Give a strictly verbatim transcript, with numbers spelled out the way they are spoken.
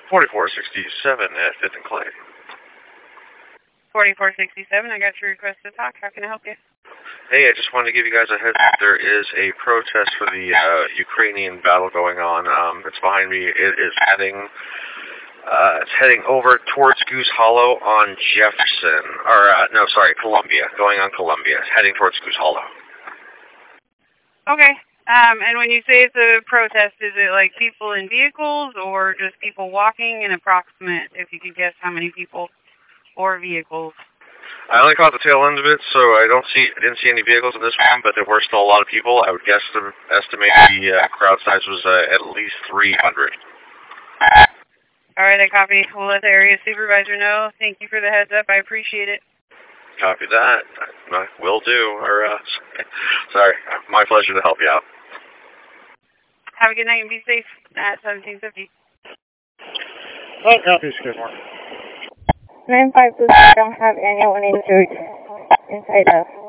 forty-four sixty-seven at fifth and Clay. forty-four sixty-seven, I got your request to talk. How can I help you? Hey, I just wanted to give you guys a heads up. There is a protest for the uh, Ukrainian battle going on. Um, it's behind me. It is heading, uh, it's heading over towards Goose Hollow on Jefferson, or uh, no, sorry, Columbia. Going on Columbia. It's heading towards Goose Hollow. Okay. Um, and when you say it's a protest, is it like people in vehicles or just people walking? An approximate, if you could guess how many people or vehicles? I only caught the tail end of it, so I don't see, I didn't see any vehicles in this one, but there were still a lot of people. I would guess the estimate the uh, crowd size was uh, at least three hundred. All right, I copy. We'll let the area supervisor know. Thank you for the heads up. I appreciate it. Copy that. I will do. Or uh, sorry, my pleasure to help you out. Have a good night and be safe at seventeen fifty. Oh, copy, Skidmore. nine five two, I don't have anyone injured inside the